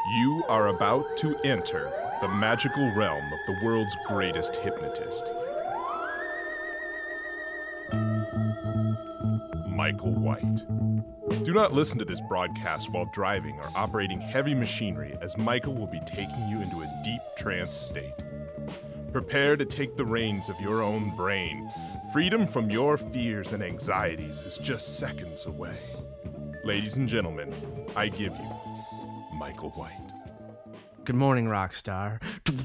You are about to enter the magical realm of the world's greatest hypnotist, Michael White. Do not listen to this broadcast while driving or operating heavy machinery, as Michael will be taking you into a deep trance state. Prepare to take the reins of your own brain. Freedom from your fears and anxieties is just seconds away. Ladies and gentlemen, I give you Michael White. Good morning, Rockstar.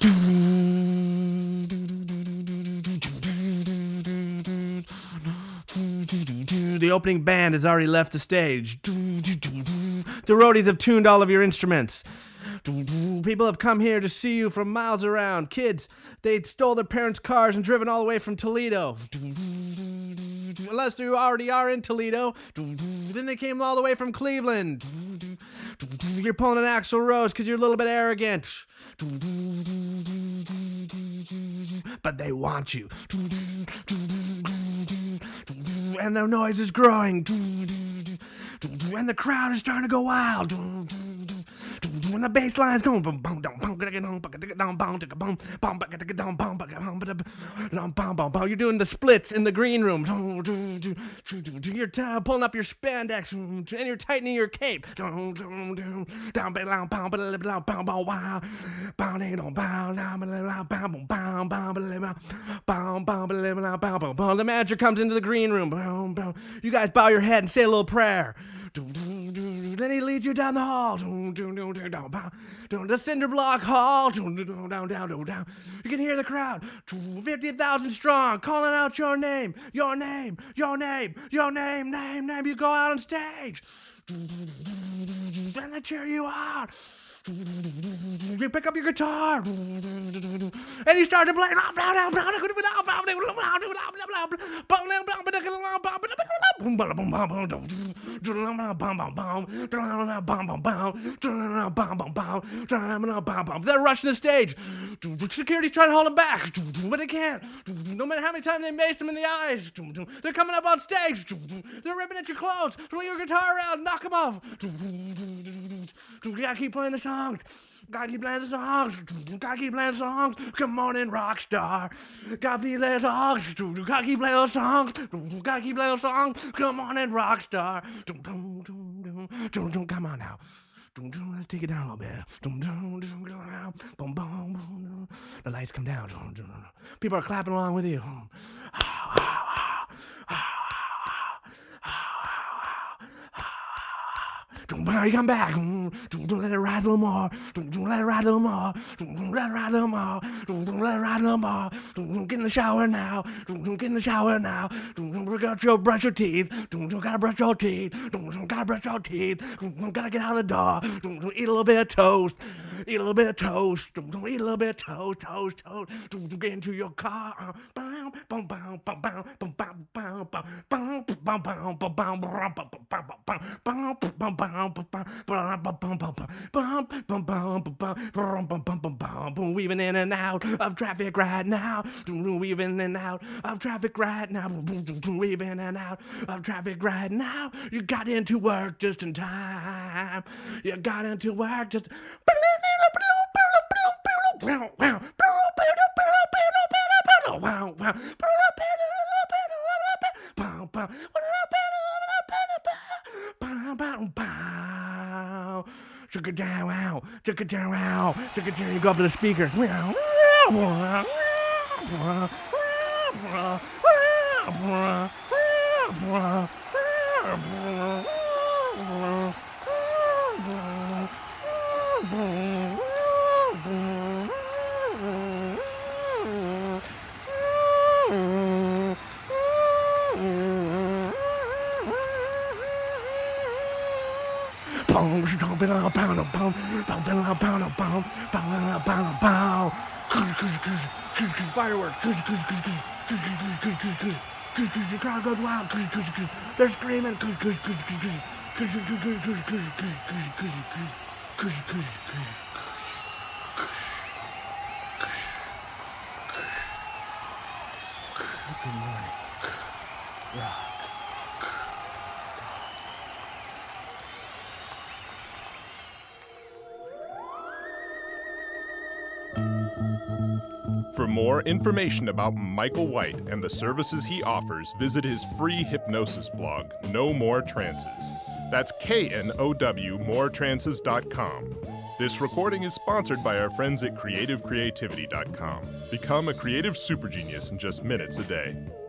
The opening band has already left the stage. The roadies have tuned all of your instruments. People have come here to see you from miles around. Kids, they stole their parents' cars and driven all the way from Toledo. Unless you already are in Toledo. Then they came all the way from Cleveland. You're pulling an Axl Rose because you're a little bit arrogant. But they want you. And the noise is growing. And the crowd is starting to go wild. And the bass line's going. You're doing the splits in the green room. You're pulling up your spandex and you're tightening your cape. The manager comes into the green room. You guys bow your head and say a little prayer. Then he leads you down the hall. The cinder block hall. You can hear the crowd. 50,000 strong calling out your name. Your name. Your name. Your name. Name. You go out on stage. Then they cheer you out. You pick up your guitar and you start to play. They're rushing the stage. Security's trying to hold them back, but they can't. No matter how many times they mace them in the eyes, they're coming up on stage. They're ripping at your clothes, swing your guitar around, knock them off. You gotta keep playing the songs. Gotta keep playing the songs. Gotta keep playing the songs. Come on in, Rockstar. Gotta keep playing the songs. Gotta keep playing the songs. Gotta keep playing the songs. Come on in, Rockstar. Come on now. Let's take it down a little bit. The lights come down. People are clapping along with you. You come back. Let it ride a little more. Let it ride a little more. Let it ride a little more. Let it ride a little more. Get in the shower now. Get in the shower now. Gotta brush your teeth. Gotta brush your teeth. Gotta brush your teeth. Gotta get out of the door. Eat a little bit of toast. Eat a little bit of toast. Eat a little bit of toast. Get into your car. Weaving in and out of traffic right now. Weaving in and out of traffic right now. Weaving in and out of traffic right now. You got into work just in time. You got into work just. Check it down, wow. Check it down, wow. Check it down. You go up to the speakers. Fireworks. The crowd goes wild. They're screaming. Good morning. Rock. For more information about Michael White and the services he offers, visit his free hypnosis blog, No More Trances. That's KNOW moretrances.com. This recording is sponsored by our friends at creativecreativity.com. Become a creative super genius in just minutes a day.